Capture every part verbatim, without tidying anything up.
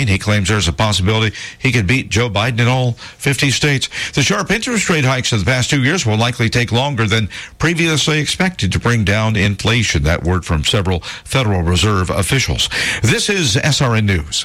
He claims there's a possibility he could beat Joe Biden in all fifty states. The sharp interest rate hikes of the past two years will likely take longer than previously expected to bring down inflation. That word from several Federal Reserve officials. This is S R N News.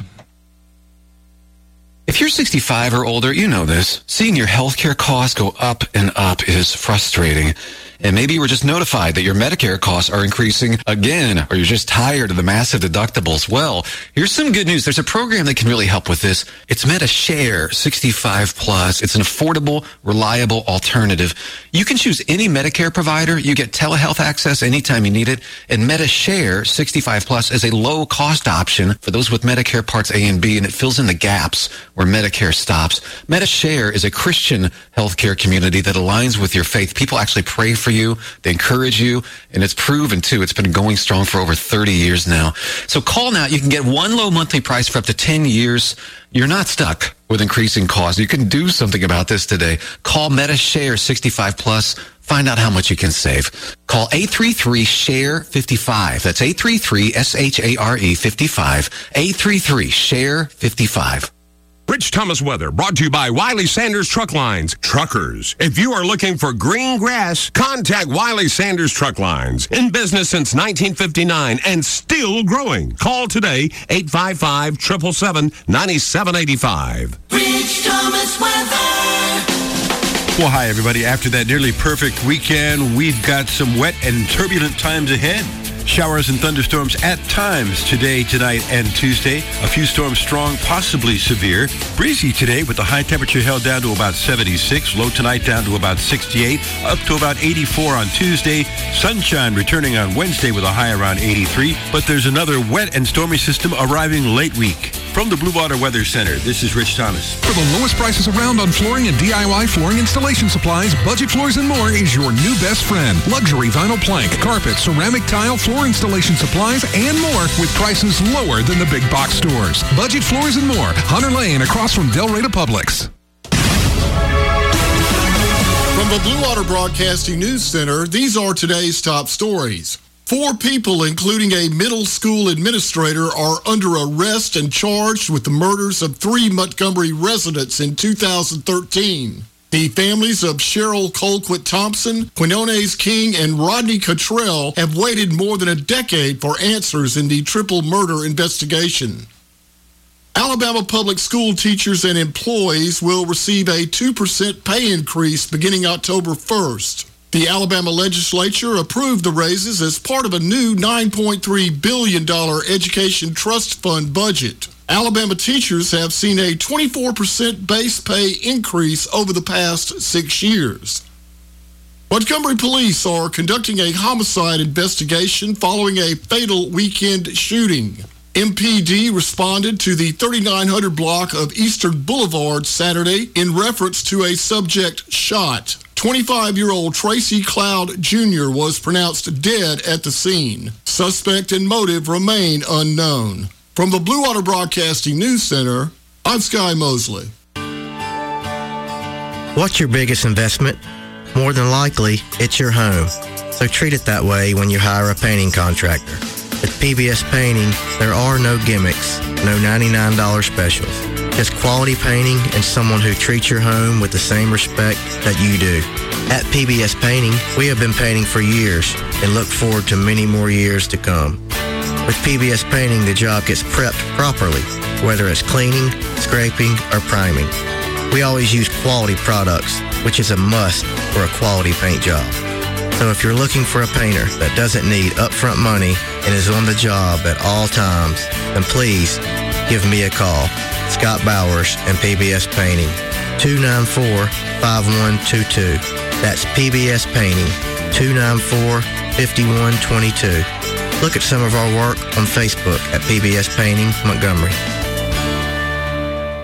If you're sixty-five or older, you know this. Seeing your healthcare costs go up and up is frustrating. And maybe you were just notified that your Medicare costs are increasing again, or you're just tired of the massive deductibles. Well, here's some good news. There's a program that can really help with this. It's MediShare sixty-five plus. It's an affordable, reliable alternative. You can choose any Medicare provider. You get telehealth access anytime you need it. And MediShare sixty-five plus is a low-cost option for those with Medicare Parts A and B, and it fills in the gaps where Medicare stops. MediShare is a Christian healthcare community that aligns with your faith. People actually pray for you. They encourage you, and it's proven, too. It's been going strong for over thirty years now. So call now. You can get one low monthly price for up to ten years. You're not stuck with increasing costs. You can do something about this today. Call MediShare sixty-five plus. Find out how much you can save. Call eight three three, S H A R E, fifty-five. That's eight three three, S H A R E, fifty-five. eight three three, S H A R E, fifty-five. Rich Thomas weather brought to you by Wiley Sanders Truck Lines. Truckers, if you are looking for green grass, contact Wiley Sanders Truck Lines. In business since nineteen fifty-nine and still growing. Call today, eight five five, seven seven seven, nine seven eight five. Rich Thomas weather. Well, hi, everybody. After that nearly perfect weekend, we've got some wet and turbulent times ahead. Showers and thunderstorms at times today, tonight, and Tuesday. A few storms strong, possibly severe. Breezy today with the high temperature held down to about seventy-six. Low tonight down to about sixty-eight. Up to about eighty-four on Tuesday. Sunshine returning on Wednesday with a high around eighty-three. But there's another wet and stormy system arriving late week. From the Blue Water Weather Center, this is Rich Thomas. For the lowest prices around on flooring and D I Y flooring installation supplies, Budget Floors and More is your new best friend. Luxury vinyl plank, carpet, ceramic tile, floor installation supplies, and more with prices lower than the big box stores. Budget Floors and More, Hunter Lane, across from Del Rey to Publix. From the Blue Water Broadcasting News Center, these are today's top stories. Four people, including a middle school administrator, are under arrest and charged with the murders of three Montgomery residents in two thousand thirteen. The families of Cheryl Colquitt Thompson, Quinones King, and Rodney Cottrell have waited more than a decade for answers in the triple murder investigation. Alabama public school teachers and employees will receive a two percent pay increase beginning October first. The Alabama legislature approved the raises as part of a new nine point three billion dollars education trust fund budget. Alabama teachers have seen a twenty-four percent base pay increase over the past six years. Montgomery police are conducting a homicide investigation following a fatal weekend shooting. M P D responded to the thirty-nine hundred block of Eastern Boulevard Saturday in reference to a subject shot. twenty-five-year-old Tracy Cloud Junior was pronounced dead at the scene. Suspect and motive remain unknown. From the Blue Water Broadcasting News Center, I'm Sky Mosley. What's your biggest investment? More than likely, it's your home. So treat it that way when you hire a painting contractor. At P B S Painting, there are no gimmicks, no ninety-nine dollars specials. Just quality painting and someone who treats your home with the same respect that you do. At P B S Painting, we have been painting for years and look forward to many more years to come. With P B S Painting, the job gets prepped properly, whether it's cleaning, scraping, or priming. We always use quality products, which is a must for a quality paint job. So if you're looking for a painter that doesn't need upfront money and is on the job at all times, then please give me a call. Scott Bowers and P B S Painting, two nine four, five one two two. That's P B S Painting, two nine four, five one two two. Look at some of our work on Facebook at P B S Painting Montgomery.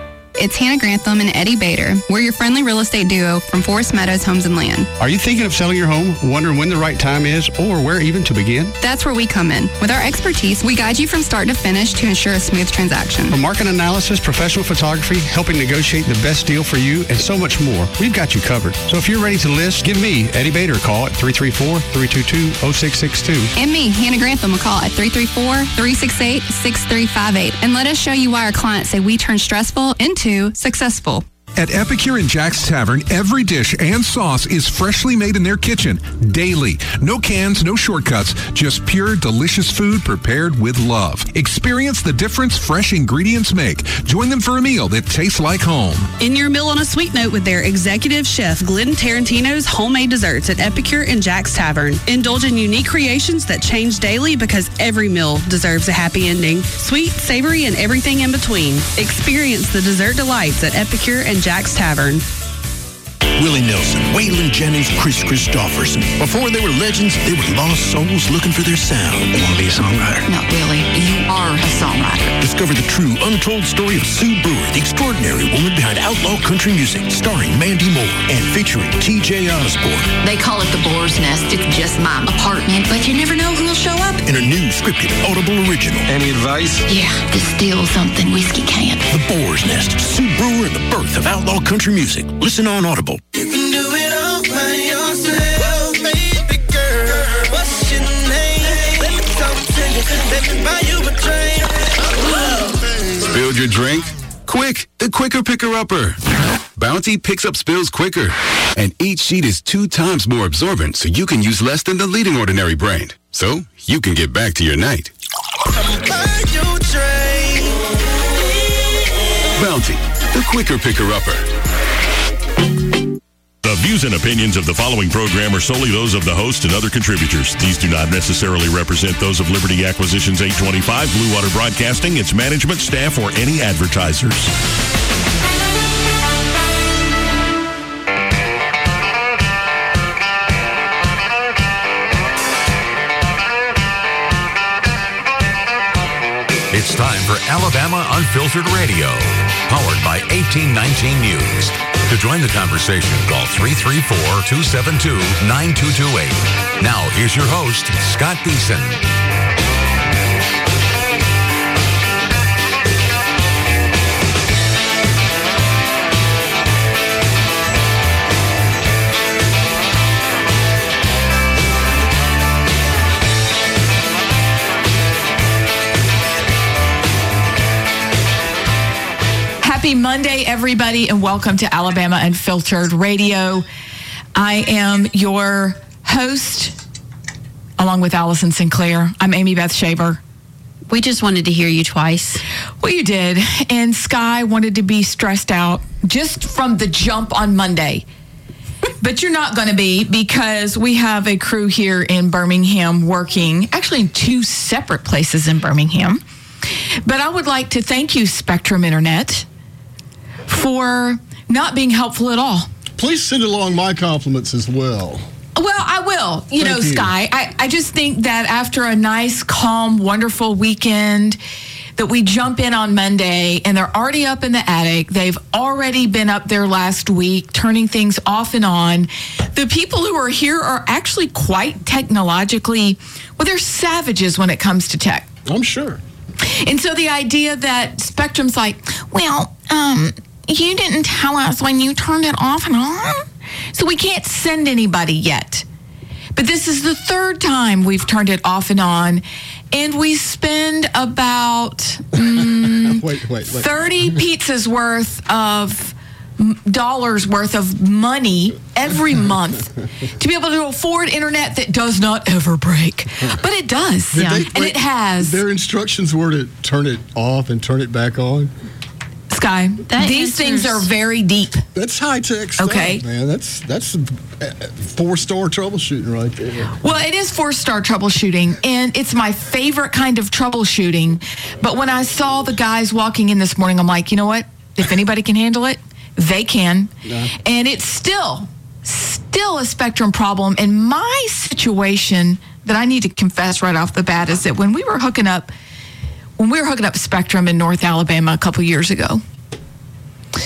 it's Hannah Grantham and Eddie Bader. We're your friendly real estate duo from Forest Meadows Homes and Land. Are you thinking of selling your home, wondering when the right time is, or where even to begin? That's where we come in. With our expertise, we guide you from start to finish to ensure a smooth transaction. From market analysis, professional photography, helping negotiate the best deal for you, and so much more, we've got you covered. So if you're ready to list, give me, Eddie Bader, a call at three three four, three two two, zero six six two. And me, Hannah Grantham, a call at three three four, three six eight, six three five eight. And let us show you why our clients say we turn stressful into successful. At Epicure and Jack's Tavern, every dish and sauce is freshly made in their kitchen, daily. No cans, no shortcuts, just pure, delicious food prepared with love. Experience the difference fresh ingredients make. Join them for a meal that tastes like home. In your meal on a sweet note with their executive chef, Glenn Tarantino's homemade desserts at Epicure and Jack's Tavern. Indulge in unique creations that change daily because every meal deserves a happy ending. Sweet, savory, and everything in between. Experience the dessert delights at Epicure and Jack's Tavern. Willie Nelson, Waylon Jennings, Chris Christopherson. Before they were legends, they were lost souls looking for their sound. You want to be a songwriter? Not really. You are a songwriter. Discover the true, untold story of Sue Brewer, the extraordinary woman behind outlaw country music, starring Mandy Moore and featuring T J Osborne. They call it the Boar's Nest. It's just my apartment, but you never know who'll show up. In a new scripted Audible original. Any advice? Yeah, distill something whiskey can't. The Boar's Nest, Sue Brewer and the birth of outlaw country music. Listen on Audible. You can do it all by yourself, baby girl. What's your name? Let me talk to you. Let me buy you a drink. Spilled your drink? Quick, the quicker picker-upper. Bounty picks up spills quicker. And each sheet is two times more absorbent, so you can use less than the leading ordinary brand. So you can get back to your night. Buy you a drink. Bounty, the quicker picker-upper. The views and opinions of the following program are solely those of the host and other contributors. These do not necessarily represent those of Liberty Acquisitions eight twenty-five, Blue Water Broadcasting, its management, staff, or any advertisers. It's time for Alabama Unfiltered Radio, powered by eighteen nineteen News. To join the conversation, call three three four, two seven two, nine two two eight. Now, here's your host, Scott Beeson. Happy Monday, everybody, and welcome to Alabama Unfiltered Radio. I am your host, along with Allison Sinclair. I'm Amy Beth Shaver. We just wanted to hear you twice. Well, you did. And Sky wanted to be stressed out just from the jump on Monday. But you're not going to be, because we have a crew here in Birmingham working, actually in two separate places in Birmingham. But I would like to thank you, Spectrum Internet, for not being helpful at all. Please send along my compliments as well. Well, I will. You Thank know, you. Sky, I, I just think that after a nice, calm, wonderful weekend, that we jump in on Monday and they're already up in the attic. They've already been up there last week, turning things off and on. The people who are here are actually quite technologically, well, they're savages when it comes to tech. I'm sure. And so the idea that Spectrum's like, well, um, you didn't tell us when you turned it off and on, so we can't send anybody yet. But this is the third time we've turned it off and on, and we spend about mm, wait, wait, wait. thirty pizzas worth of dollars worth of money every month to be able to afford internet that does not ever break. But it does, Did yeah. they- and wait, it has. Their instructions were to turn it off and turn it back on. Sky, That these things answers- are very deep. That's high tech stuff, Okay. man. That's that's four star troubleshooting right there. Well, it is four-star troubleshooting, and it's my favorite kind of troubleshooting. But when I saw the guys walking in this morning, I'm like, you know what? If anybody can handle it, they can. Yeah. And it's still, still a Spectrum problem. And my situation that I need to confess right off the bat is that when we were hooking up, when we were hooking up Spectrum in North Alabama a couple years ago,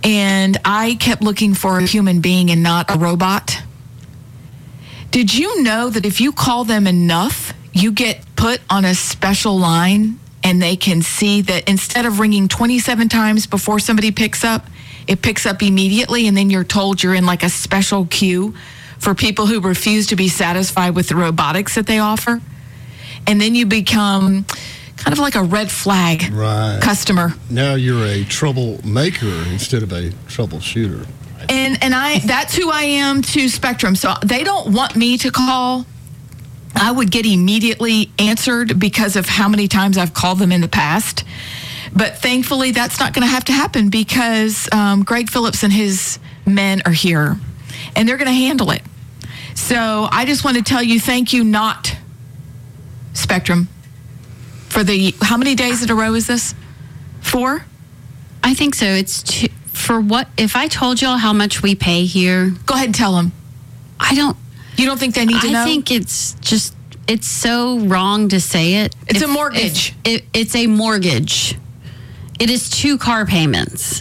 and I kept looking for a human being and not a robot. Did you know that if you call them enough, you get put on a special line and they can see that instead of ringing twenty-seven times before somebody picks up, it picks up immediately, and then you're told you're in like a special queue for people who refuse to be satisfied with the robotics that they offer. And then you become kind of like a red flag right. customer. Now you're a troublemaker instead of a troubleshooter. And and I that's who I am to Spectrum. So they don't want me to call. I would get immediately answered because of how many times I've called them in the past. But thankfully, that's not going to have to happen because um, Greg Phillips and his men are here, and they're going to handle it. So I just want to tell you thank you, not Spectrum, for the, how many days in a row is this? Four? I think so. It's two, for what, if I told y'all how much we pay here. Go ahead and tell them. I don't. You don't think they need to I know? I think it's just, it's so wrong to say it. It's if, a mortgage. If, it, it's a mortgage. It is two car payments.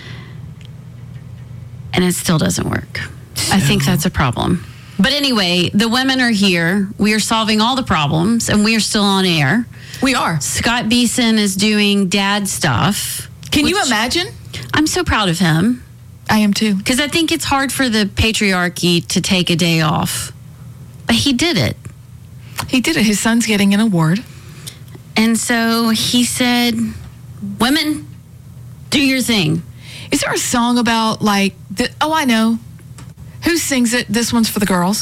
And it still doesn't work. So. I think that's a problem. But anyway, the women are here. We are solving all the problems, and we are still on air. We are. Scott Beeson is doing dad stuff. Can you imagine? I'm so proud of him. I am too. Because I think it's hard for the patriarchy to take a day off. But he did it. He did it. His son's getting an award. And so he said, women, do your thing. Is there a song about like, the, oh, I know. Who sings it? This one's for the girls.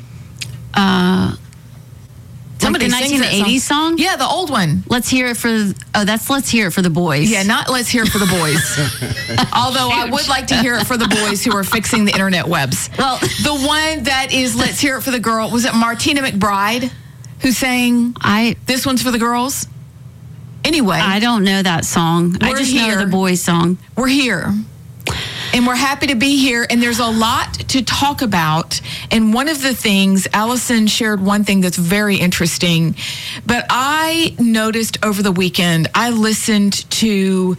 Uh, Somebody like the sings nineteen eighties song? song? Yeah, the old one. Let's hear it for, oh, that's Let's Hear It for the Boys. Yeah, not Let's Hear It for the Boys. Although I would like to hear it for the boys who are fixing the internet webs. Well, the one that is Let's Hear It for the Girl, was it Martina McBride who sang I This One's for the Girls? Anyway. I don't know that song. I just here. know the boys song. We're here. And we're happy to be here. And there's a lot to talk about. And one of the things, Allison shared one thing that's very interesting. But I noticed over the weekend, I listened to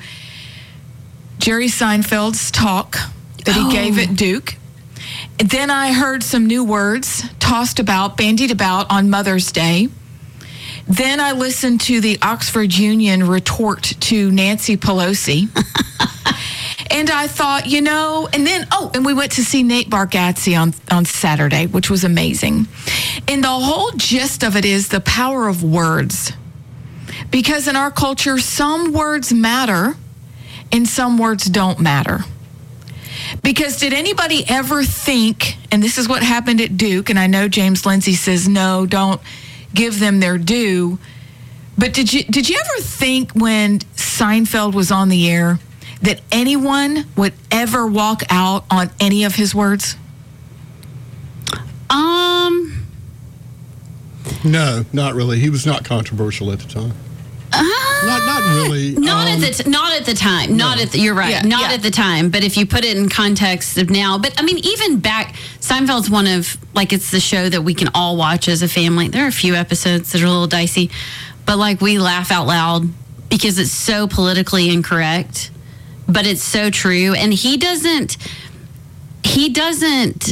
Jerry Seinfeld's talk that he Oh. gave at Duke. Then I heard some new words tossed about, bandied about on Mother's Day. Then I listened to the Oxford Union retort to Nancy Pelosi. And I thought, you know, and then, oh, and we went to see Nate Bargatze on, on Saturday, which was amazing. And the whole gist of it is the power of words. Because in our culture, some words matter and some words don't matter. Because did anybody ever think, and this is what happened at Duke, and I know James Lindsay says, no, don't give them their due. But did you did you ever think when Seinfeld was on the air that anyone would ever walk out on any of his words? Um, No, not really. He was not controversial at the time. Uh, not, not really. Not um, at the t- not at the time. no. Not at the, you're right. Yeah, not yeah. at the time. But if you put it in context of now, but I mean, even back, Seinfeld's one of like it's the show that we can all watch as a family. There are a few episodes that are a little dicey, but like we laugh out loud because it's so politically incorrect, but it's so true. And he doesn't. He doesn't.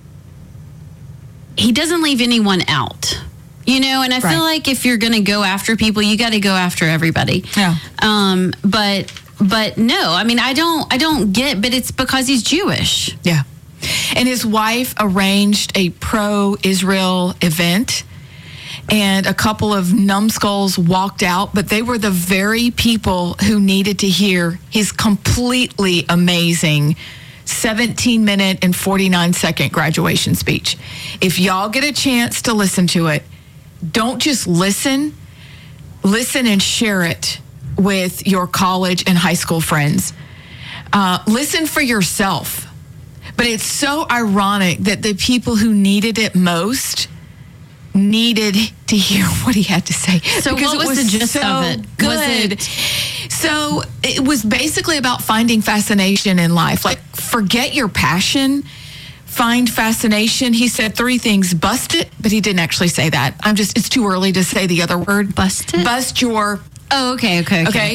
He doesn't leave anyone out. You know, and I Right. feel like if you're going to go after people, you got to go after everybody. Yeah. Um, but but no, I mean, I don't I don't get, but it's because he's Jewish. Yeah. And his wife arranged a pro-Israel event, and a couple of numbskulls walked out, but they were the very people who needed to hear his completely amazing seventeen minute and forty-nine second graduation speech. If y'all get a chance to listen to it, don't just listen, listen and share it with your college and high school friends. Uh, listen for yourself. But it's so ironic that the people who needed it most needed to hear what he had to say. So because what it was the gist so of it? Good. Was it- So it was basically about finding fascination in life. Like, forget your passion. Find fascination. He said three things. Bust it, but he didn't actually say that. I'm just, it's too early to say the other word. Bust it? Bust your, Oh, okay, okay, okay. okay?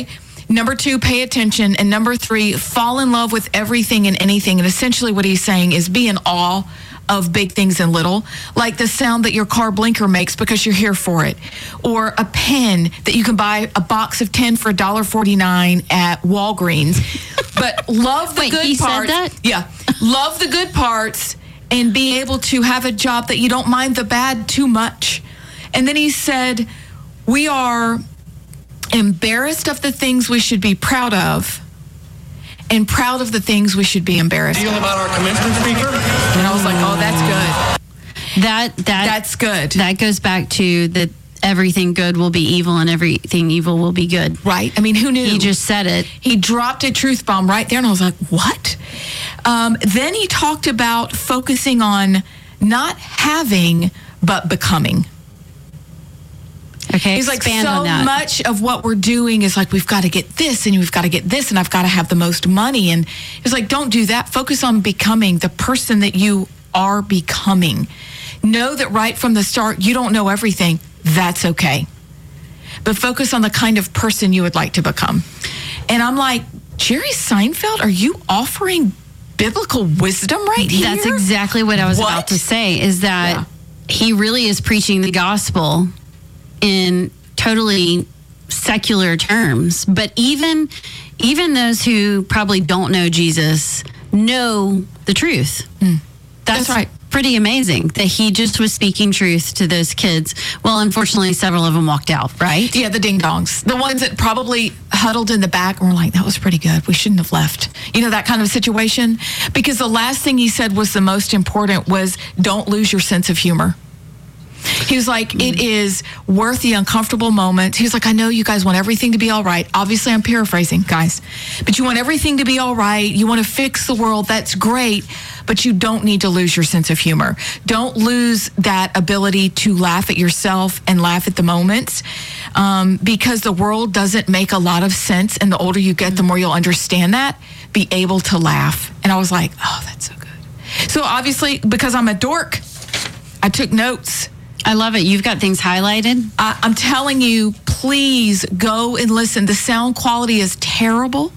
Number two, pay attention. And number three, fall in love with everything and anything. And essentially what he's saying is be in awe of big things and little, like the sound that your car blinker makes because you're here for it, or a pen that you can buy a box of ten for one dollar forty-nine at Walgreens. But love the Wait, good he said parts. that? Yeah, love the good parts and be able to have a job that you don't mind the bad too much. And then he said, we are embarrassed of the things we should be proud of, and proud of the things we should be embarrassed Deal of. about our commencement speaker? And I was like, oh, that's good. That that That's good. That goes back to that everything good will be evil and everything evil will be good. Right. I mean, who knew? He just said it. He dropped a truth bomb right there, and I was like, what? Um, then he talked about focusing on not having, but becoming. Okay, He's like, expand so on that. much of what we're doing is like, we've got to get this and we've got to get this and I've got to have the most money. And it's like, don't do that. Focus on becoming the person that you are becoming. Know that right from the start, you don't know everything. That's okay. But focus on the kind of person you would like to become. And I'm like, Jerry Seinfeld, are you offering biblical wisdom right here? That's exactly what I was What? about to say, is that he really is preaching the gospel in totally secular terms. But even even those who probably don't know Jesus know the truth. Mm. That's, That's right. Pretty amazing that he just was speaking truth to those kids. Well, unfortunately, several of them walked out, right? Yeah, the ding-dongs. The ones that probably huddled in the back and were like, that was pretty good. We shouldn't have left. You know, that kind of situation. Because the last thing he said was the most important was, don't lose your sense of humor. He was like, it is worth the uncomfortable moment. He was like, I know you guys want everything to be all right. Obviously, I'm paraphrasing, guys. But you want everything to be all right. You want to fix the world. That's great. But you don't need to lose your sense of humor. Don't lose that ability to laugh at yourself and laugh at the moments, um, because the world doesn't make a lot of sense. And the older you get, the more you'll understand that. Be able to laugh. And I was like, oh, that's so good. So obviously, because I'm a dork, I took notes. I love it. You've got things highlighted. I, I'm telling you, please go and listen. The sound quality is terrible.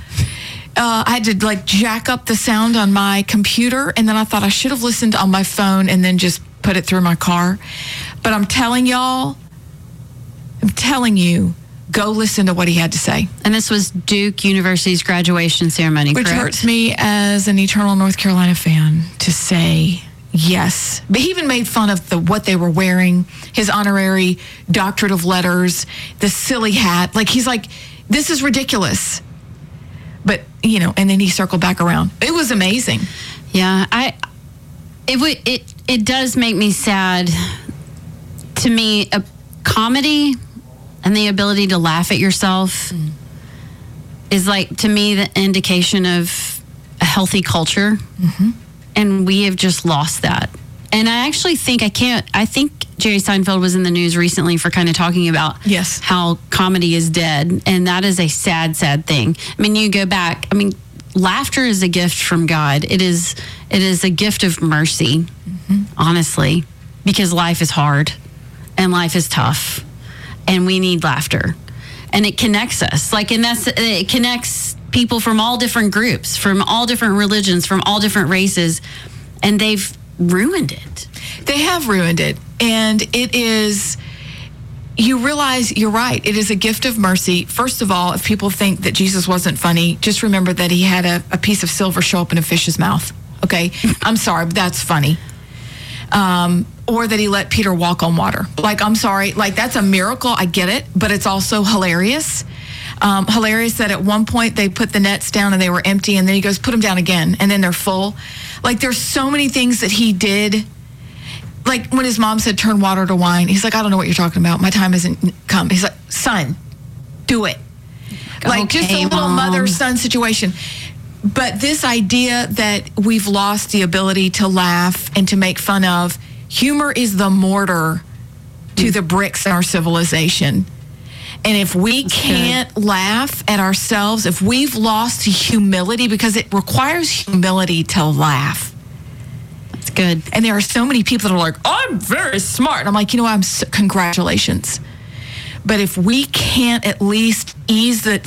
Uh, I had to like jack up the sound on my computer, and then I thought I should have listened on my phone and then just put it through my car. But I'm telling y'all, I'm telling you, go listen to what he had to say. And this was Duke University's graduation ceremony, Which correct? hurts me as an eternal North Carolina fan to say yes. But he even made fun of the what they were wearing, his honorary doctorate of letters, the silly hat. Like, he's like, this is ridiculous. But, you know, and then he circled back around. It was amazing. Yeah, I it would it it does make me sad. To me, a comedy and the ability to laugh at yourself mm. is like, to me, the indication of a healthy culture. Mm-hmm. And we have just lost that. And I actually think I can't, I think Jerry Seinfeld was in the news recently for kind of talking about yes. how comedy is dead. And that is a sad, sad thing. I mean, you go back, I mean, laughter is a gift from God. It is, it is a gift of mercy, mm-hmm. honestly, because life is hard and life is tough and we need laughter. And it connects us. Like, and that's, it connects people from all different groups, from all different religions, from all different races. And they've ruined it. They have ruined it. And it is, you realize you're right. It is a gift of mercy. First of all, if people think that Jesus wasn't funny, just remember that he had a, a piece of silver show up in a fish's mouth. Okay? I'm sorry, but that's funny. Um, or that he let Peter walk on water. Like, I'm sorry. Like, that's a miracle. I get it. But it's also hilarious. Um, hilarious that at one point they put the nets down and they were empty, and then he goes, put them down again, and then they're full. Like, there's so many things that he did. Like, when his mom said, turn water to wine, he's like, I don't know what you're talking about. My time hasn't come. He's like, son, do it. Like, okay, just a little Mom. mother-son situation. But this idea that we've lost the ability to laugh and to make fun of, humor is the mortar to the bricks in our civilization. And if we That's can't good. laugh at ourselves, if we've lost humility, because it requires humility to laugh. That's good. And there are so many people that are like, I'm very smart. And I'm like, you know what? I'm so, congratulations. But if we can't at least ease the, like,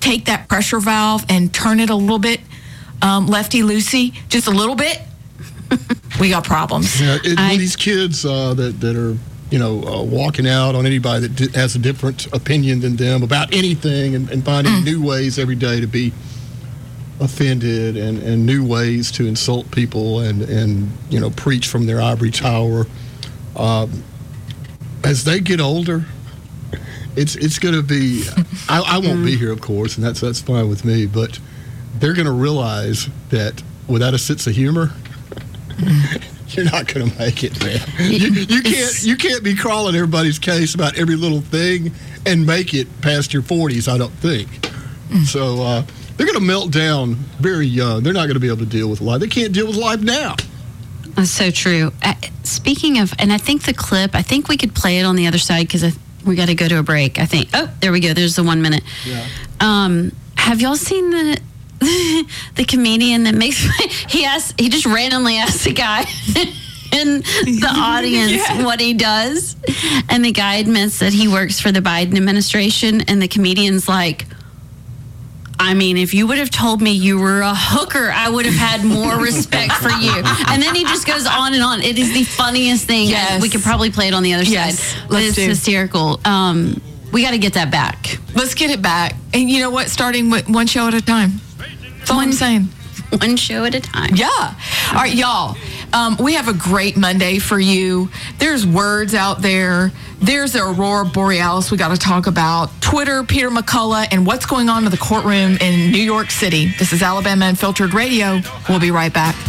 take that pressure valve and turn it a little bit um, lefty-loosey, just a little bit, we got problems. Yeah, it, I, these kids uh, that, that are, you know, uh, walking out on anybody that d- has a different opinion than them about anything and, and finding mm. new ways every day to be offended and, and new ways to insult people and, and, you know, preach from their ivory tower. Um, as they get older, it's it's going to be, I, I won't mm. be here, of course, and that's, that's fine with me, but they're going to realize that without a sense of humor, you're not going to make it, man. You, you can't you can't be crawling everybody's case about every little thing and make it past your forties, I don't think. Mm. So uh, they're going to melt down very young. They're not going to be able to deal with life. They can't deal with life now. That's so true. Uh, speaking of, and I think the clip, I think we could play it on the other side because we got to go to a break, I think. Oh, there we go. There's the one minute. Yeah. Um, have y'all seen the... the comedian that makes he asked he just randomly asked a guy in the audience yeah. what he does, and the guy admits that he works for the Biden administration, and the comedian's like, I mean, if you would have told me you were a hooker, I would have had more respect for you. And then he just goes on and on. It is the funniest thing. Yes. We could probably play it on the other yes. side. Let's it's do. hysterical. Um, we got to get that back. Let's get it back. And you know what? Starting with one show at a time. That's all I'm saying. One show at a time. Yeah. All right, y'all. Um, we have a great Monday for you. There's words out there. There's the Aurora Borealis we got to talk about. Twitter, Peter McCullough, and what's going on in the courtroom in New York City. This is Alabama Unfiltered Radio. We'll be right back.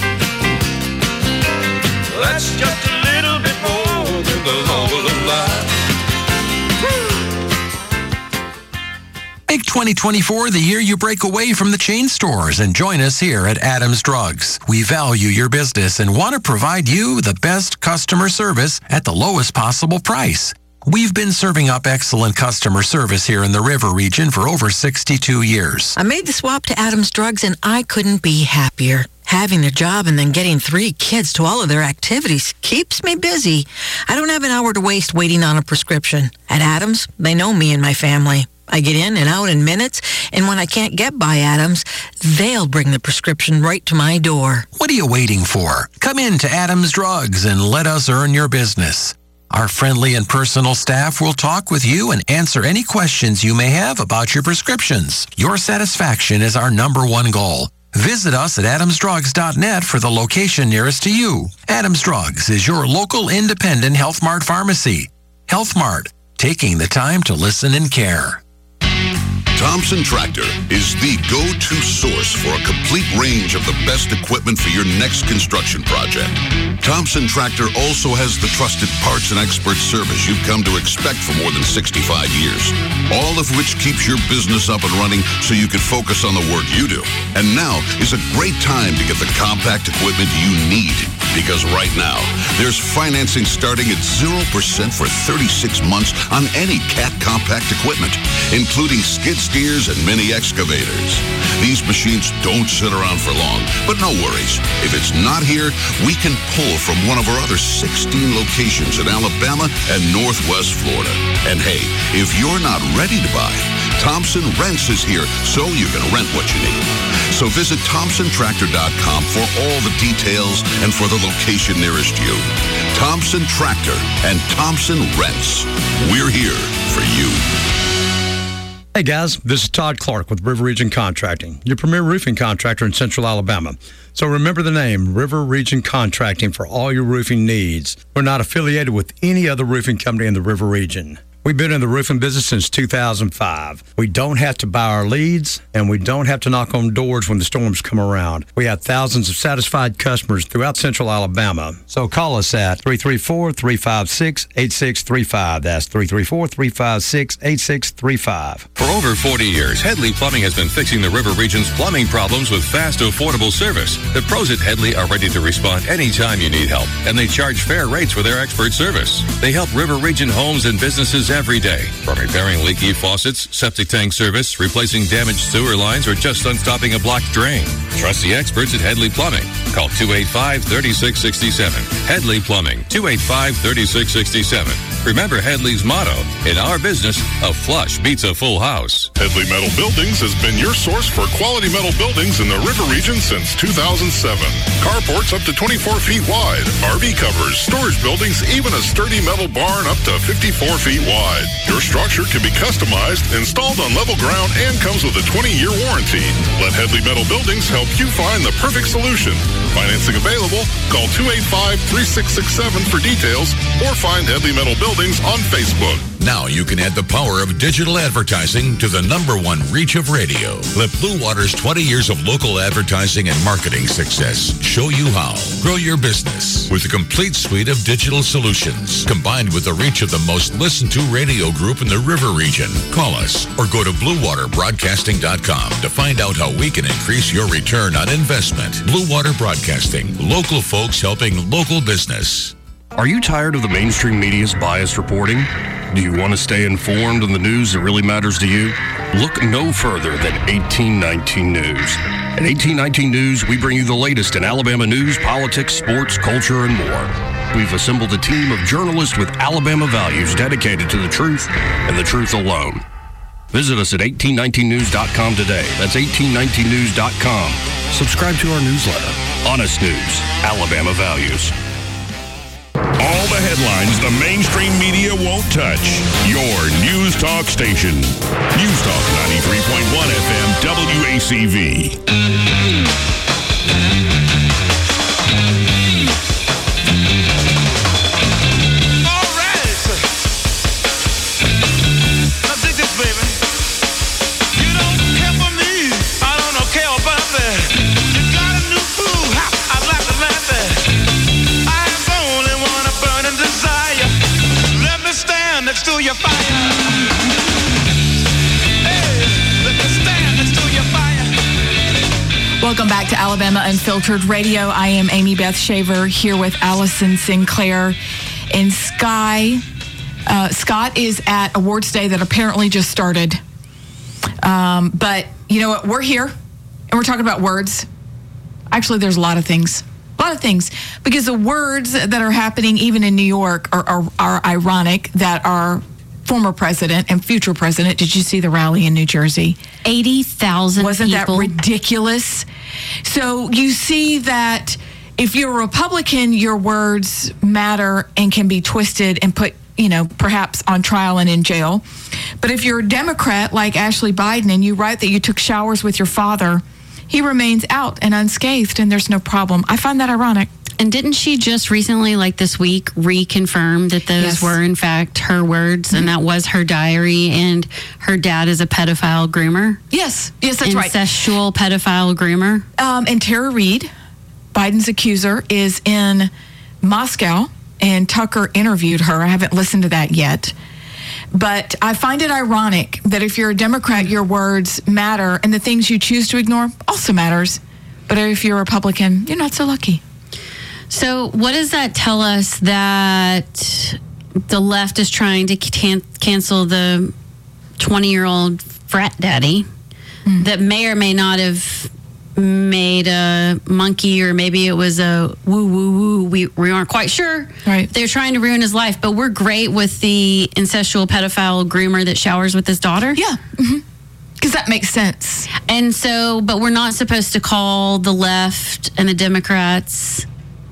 That's just a little bit more than the love of the life. Make twenty twenty-four the year you break away from the chain stores and join us here at Adams Drugs. We value your business and want to provide you the best customer service at the lowest possible price. We've been serving up excellent customer service here in the River region for over sixty-two years. I made the swap to Adams Drugs and I couldn't be happier. Having a job and then getting three kids to all of their activities keeps me busy. I don't have an hour to waste waiting on a prescription. At Adams, they know me and my family. I get in and out in minutes, and when I can't get by Adams, they'll bring the prescription right to my door. What are you waiting for? Come in to Adams Drugs and let us earn your business. Our friendly and personal staff will talk with you and answer any questions you may have about your prescriptions. Your satisfaction is our number one goal. Visit us at adams drugs dot net for the location nearest to you. Adams Drugs is your local independent Health Mart pharmacy. Health Mart, taking the time to listen and care. Thompson Tractor is the go-to source for a complete range of the best equipment for your next construction project. Thompson Tractor also has the trusted parts and expert service you've come to expect for more than sixty-five years, all of which keeps your business up and running so you can focus on the work you do. And now is a great time to get the compact equipment you need, because right now, there's financing starting at zero percent for thirty-six months on any Cat compact equipment, including skid steers and mini excavators. These machines don't sit around for long, but no worries. If it's not here, we can pull from one of our other sixteen locations in Alabama and Northwest Florida. And hey, if you're not ready to buy, Thompson Rents is here, so you can rent what you need. So visit thompson tractor dot com for all the details and for the location nearest you. Thompson Tractor and Thompson Rents. We're here for you. Hey guys, this is Todd Clark with River Region Contracting, your premier roofing contractor in Central Alabama. So remember the name, River Region Contracting, for all your roofing needs. We're not affiliated with any other roofing company in the River Region. We've been in the roofing business since two thousand five. We don't have to buy our leads, and we don't have to knock on doors when the storms come around. We have thousands of satisfied customers throughout Central Alabama. So call us at three three four, three five six, eight six three five. That's three three four, three five six, eight six three five. For over forty years, Headley Plumbing has been fixing the River Region's plumbing problems with fast, affordable service. The pros at Headley are ready to respond anytime you need help, and they charge fair rates for their expert service. They help River Region homes and businesses every day, from repairing leaky faucets, septic tank service, replacing damaged sewer lines, or just unstopping a blocked drain. Trust the experts at Headley Plumbing. Call two eight five, three six six seven. Headley Plumbing, two eight five, three six six seven. Remember Headley's motto, in our business, a flush beats a full house. Headley Metal Buildings has been your source for quality metal buildings in the river region since two thousand seven. Carports up to twenty-four feet wide, R V covers, storage buildings, even a sturdy metal barn up to fifty-four feet wide. Your structure can be customized, installed on level ground, and comes with a twenty-year warranty. Let Headley Metal Buildings help you find the perfect solution. Financing available. Call two eight five, three six six seven for details or find Headley Metal Buildings on Facebook. Now you can add the power of digital advertising to the number one reach of radio. Let Blue Water's twenty years of local advertising and marketing success show you how. Grow your business with a complete suite of digital solutions combined with the reach of the most listened to radio group in the river region. Call us or go to blue water broadcasting dot com to find out how we can increase your return on investment. Blue Water Broadcasting, local folks helping local business. Are you tired of the mainstream media's biased reporting? Do you want to stay informed on the news that really matters to you? Look no further than eighteen nineteen News. At eighteen nineteen News, we bring you the latest in Alabama news, politics, sports, culture, and more. We've assembled a team of journalists with Alabama values dedicated to the truth and the truth alone. Visit us at eighteen nineteen news dot com today. That's eighteen nineteen news dot com. Subscribe to our newsletter. Honest News, Alabama Values. All the headlines the mainstream media won't touch. Your News Talk station. News Talk ninety-three point one F M W A C V. All right. Now dig this, baby. You don't care for me. I don't care about that. You got a new boo. Ha, I'd like to laugh at. Desire. Let me stand next to your fire. Hey, let me stand next to your fire. Welcome back to Alabama Unfiltered Radio. I am Amy Beth Shaver here with Allison Sinclair and Sky. Uh, Scott is at Awards Day that apparently just started. Um, but you know what? We're here and we're talking about words. Actually, there's a lot of things. A lot of things, because the words that are happening even in New York are, are, are ironic, that our former president and future president, did you see the rally in New Jersey? eighty thousand Wasn't people. that ridiculous? So you see that if you're a Republican, your words matter and can be twisted and put, you know, perhaps on trial and in jail. But if you're a Democrat like Ashley Biden and you write that you took showers with your father, he remains out and unscathed, and there's no problem. I find that ironic. And didn't she just recently, like this week, reconfirm that those Yes. were, in fact, her words, mm-hmm. and that was her diary, and her dad is a pedophile groomer? Yes. Yes, that's right. Incestual pedophile groomer. Um, and Tara Reid, Biden's accuser, is in Moscow, and Tucker interviewed her. I haven't listened to that yet. But I find it ironic that if you're a Democrat, your words matter, and the things you choose to ignore also matters. But if you're a Republican, you're not so lucky. So what does that tell us, that the left is trying to can- cancel the twenty-year-old frat daddy mm. that may or may not have made a monkey, or maybe it was a woo woo woo. We we aren't quite sure. Right. They're trying to ruin his life, but we're great with the incestual pedophile groomer that showers with his daughter. Yeah. Mm-hmm. Because that makes sense. And so, but we're not supposed to call the left and the Democrats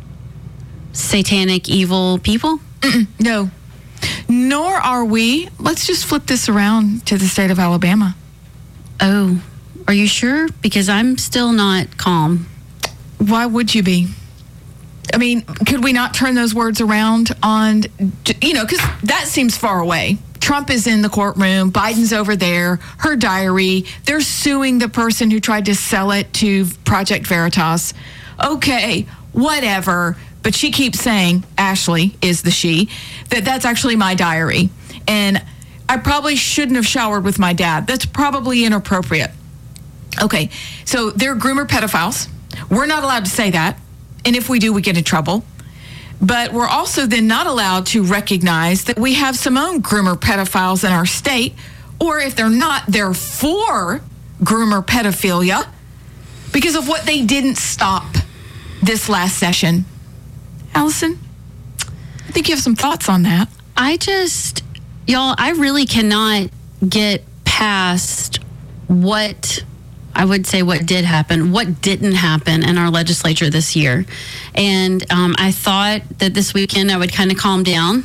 satanic, evil people? Mm-mm, no. Nor are we. Let's just flip this around to the state of Alabama. Oh, are you sure? Because I'm still not calm. Why would you be? I mean, could we not turn those words around on, you know, because that seems far away. Trump is in the courtroom. Biden's over there. Her diary. They're suing the person who tried to sell it to Project Veritas. Okay, whatever. But she keeps saying, Ashley is the she, that that's actually my diary. And I probably shouldn't have showered with my dad. That's probably inappropriate. Okay, so they're groomer pedophiles. We're not allowed to say that. And if we do, we get in trouble. But we're also then not allowed to recognize that we have some own groomer pedophiles in our state. Or if they're not, they're for groomer pedophilia because of what they didn't stop this last session. Allison, I think you have some thoughts on that. I just, y'all, I really cannot get past what I would say what did happen, what didn't happen in our legislature this year. And um, I thought that this weekend I would kind of calm down.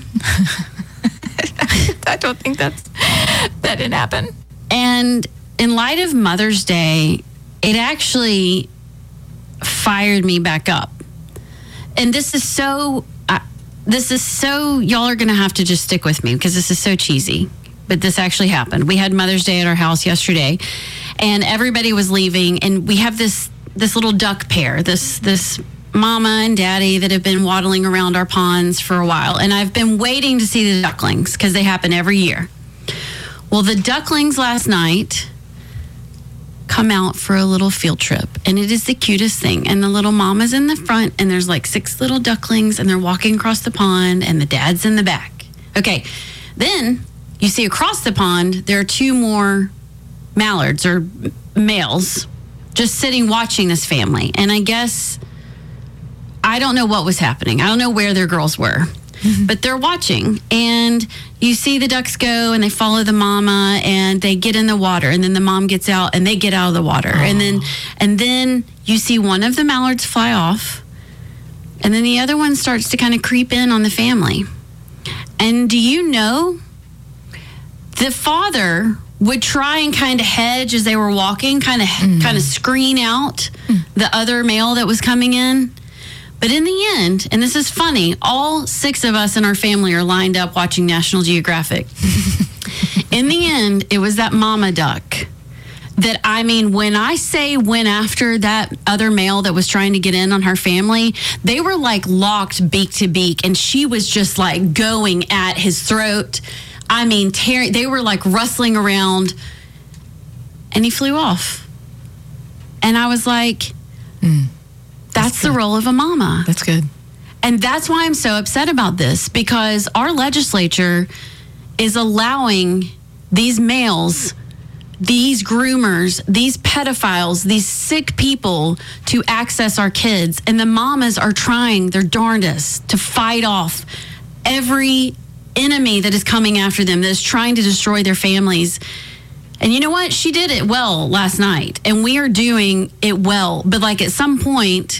I don't think that's, that didn't happen. And in light of Mother's Day, it actually fired me back up. And this is so, uh, this is so, y'all are going to have to just stick with me because this is so cheesy. But this actually happened. We had Mother's Day at our house yesterday, and everybody was leaving, and we have this this little duck pair, this this mama and daddy that have been waddling around our ponds for a while, and I've been waiting to see the ducklings because they happen every year. Well, the ducklings last night come out for a little field trip, and it is the cutest thing. And the little mama's in the front, and there's like six little ducklings, and they're walking across the pond, and the dad's in the back. Okay, then you see across the pond, there are two more mallards or males just sitting watching this family. And I guess, I don't know what was happening. I don't know where their girls were, mm-hmm. but they're watching. And you see the ducks go and they follow the mama and they get in the water. And then the mom gets out and they get out of the water. Oh. And then, and then you see one of the mallards fly off. And then the other one starts to kind of creep in on the family. And do you know, the father would try and kind of hedge as they were walking, kind of mm. kind of screen out mm. the other male that was coming in. But in the end, and this is funny, all six of us in our family are lined up watching National Geographic. In the end, it was that mama duck that, I mean, when I say went after that other male that was trying to get in on her family, they were like locked beak to beak, and she was just like going at his throat. I mean, tearing, they were like rustling around, and he flew off. And I was like, mm, that's, that's the role of a mama. That's good. And that's why I'm so upset about this, because our legislature is allowing these males, these groomers, these pedophiles, these sick people to access our kids. And the mamas are trying their darndest to fight off every enemy that is coming after them, that is trying to destroy their families. And you know what? She did it well last night, and we are doing it well. But like at some point,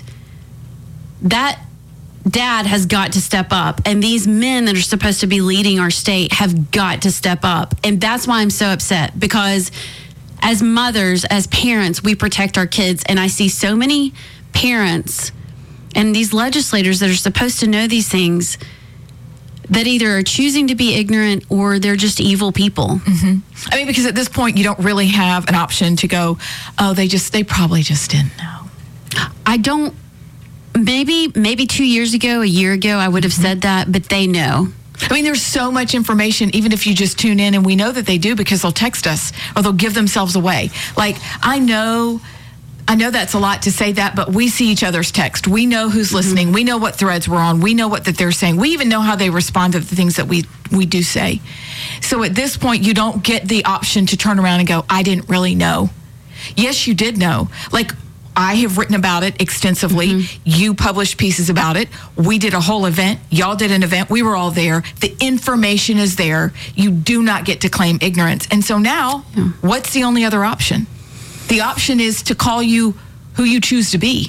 that dad has got to step up, and these men that are supposed to be leading our state have got to step up. And that's why I'm so upset, because as mothers, as parents, we protect our kids. And I see so many parents and these legislators that are supposed to know these things that either are choosing to be ignorant or they're just evil people. Mm-hmm. I mean, because at this point, you don't really have an option to go, oh, they just, they probably just didn't know. I don't, maybe, maybe two years ago, a year ago, I would have mm-hmm. said that, but they know. I mean, there's so much information, even if you just tune in, and we know that they do because they'll text us or they'll give themselves away. Like, I know... I know that's a lot to say that, but we see each other's text. We know who's listening. Mm-hmm. We know what threads we're on. We know what that they're saying. We even know how they respond to the things that we, we do say. So at this point, you don't get the option to turn around and go, I didn't really know. Yes, you did know. Like, I have written about it extensively. Mm-hmm. You published pieces about it. We did a whole event. Y'all did an event. We were all there. The information is there. You do not get to claim ignorance. And so now, yeah. what's the only other option? The option is to call you who you choose to be.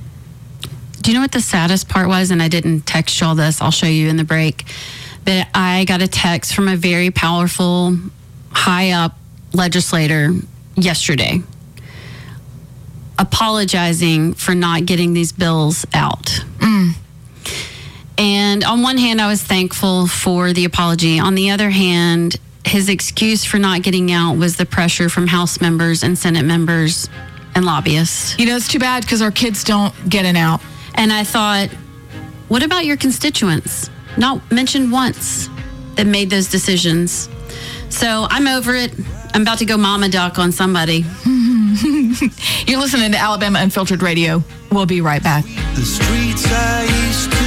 Do you know what the saddest part was? And I didn't text y'all this. I'll show you in the break. But I got a text from a very powerful, high-up legislator yesterday apologizing for not getting these bills out. Mm. And on one hand, I was thankful for the apology. On the other hand, his excuse for not getting out was the pressure from House members and Senate members and lobbyists. You know, it's too bad because our kids don't get an out. And I thought, what about your constituents? Not mentioned once that made those decisions. So I'm over it. I'm about to go mama duck on somebody. You're listening to Alabama Unfiltered Radio. We'll be right back. The streets I used to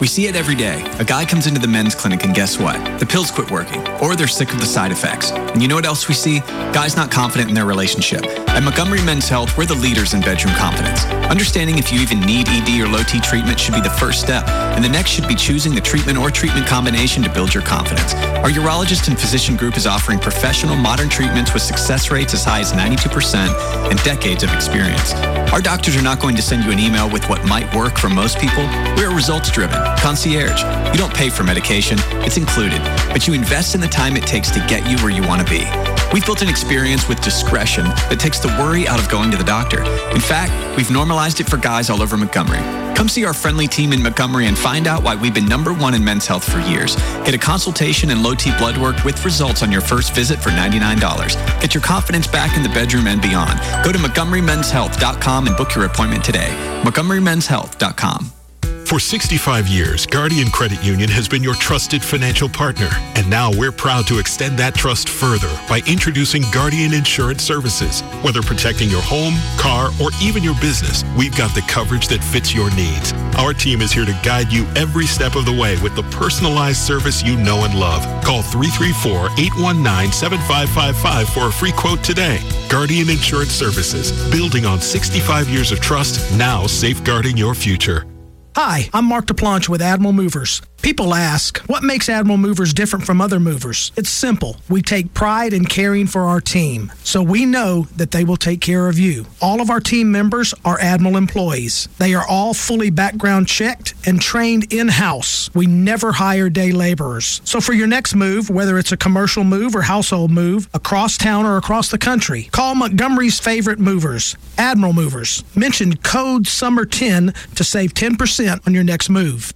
We see it every day. A guy comes into the men's clinic and guess what? The pills quit working, or they're sick of the side effects. And you know what else we see? Guys not confident in their relationship. At Montgomery Men's Health, we're the leaders in bedroom confidence. Understanding if you even need E D or low T treatment should be the first step, and the next should be choosing the treatment or treatment combination to build your confidence. Our urologist and physician group is offering professional modern treatments with success rates as high as ninety-two percent and decades of experience. Our doctors are not going to send you an email with what might work for most people. We're results-driven. Concierge. You don't pay for medication. It's included. But you invest in the time it takes to get you where you want to be. We've built an experience with discretion that takes the worry out of going to the doctor. In fact, we've normalized it for guys all over Montgomery. Come see our friendly team in Montgomery and find out why we've been number one in men's health for years. Get a consultation and low T blood work with results on your first visit for ninety-nine dollars. Get your confidence back in the bedroom and beyond. Go to montgomery men's health dot com and book your appointment today. montgomery men's health dot com. For sixty-five years, Guardian Credit Union has been your trusted financial partner. And now we're proud to extend that trust further by introducing Guardian Insurance Services. Whether protecting your home, car, or even your business, we've got the coverage that fits your needs. Our team is here to guide you every step of the way with the personalized service you know and love. Call three three four, eight one nine, seven five five five for a free quote today. Guardian Insurance Services, building on sixty-five years of trust, now safeguarding your future. Hi, I'm Mark DePlanche with Admiral Movers. People ask, what makes Admiral Movers different from other movers? It's simple. We take pride in caring for our team, so we know that they will take care of you. All of our team members are Admiral employees. They are all fully background checked and trained in-house. We never hire day laborers. So for your next move, whether it's a commercial move or household move, across town or across the country, call Montgomery's favorite movers, Admiral Movers. Mention code summer ten to save ten percent on your next move.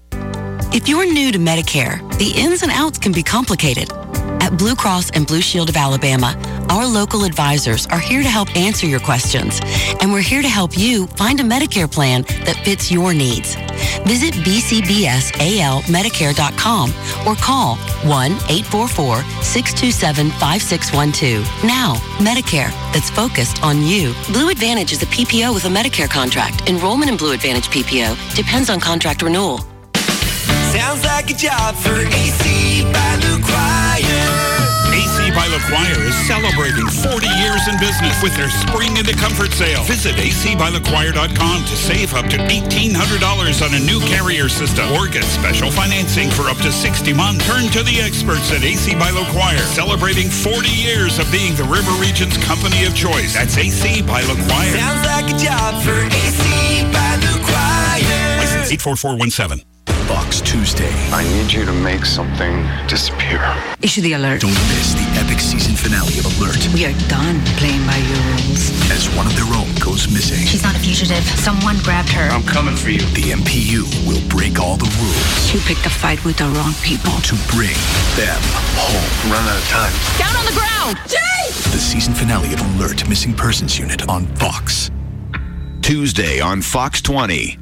If you're new to Medicare, the ins and outs can be complicated. At Blue Cross and Blue Shield of Alabama, our local advisors are here to help answer your questions, and we're here to help you find a Medicare plan that fits your needs. Visit b c b s a l medicare dot com or call one eight four four, six two seven, five six one two. Now, Medicare that's focused on you. Blue Advantage is a P P O with a Medicare contract. Enrollment in Blue Advantage P P O depends on contract renewal. Sounds like a job for A C by LaQuire. A C by LaQuire is celebrating forty years in business with their Spring into Comfort sale. Visit a c by laquire dot com to save up to eighteen hundred dollars on a new carrier system or get special financing for up to sixty months. Turn to the experts at A C by LaQuire, celebrating forty years of being the River Region's company of choice. That's A C by LaQuire. Sounds like a job for A C by LaQuire. License eight four four one seven. Fox Tuesday. I need you to make something disappear. Issue the alert. Don't miss the epic season finale of Alert. We are done playing by your rules. As one of their own goes missing. She's not a fugitive. Someone grabbed her. I'm coming for you. The M P U will break all the rules. You picked a fight with the wrong people. To bring them home. Run out of time. Down on the ground! Jay! The season finale of Alert Missing Persons Unit on Fox. Tuesday on Fox twenty.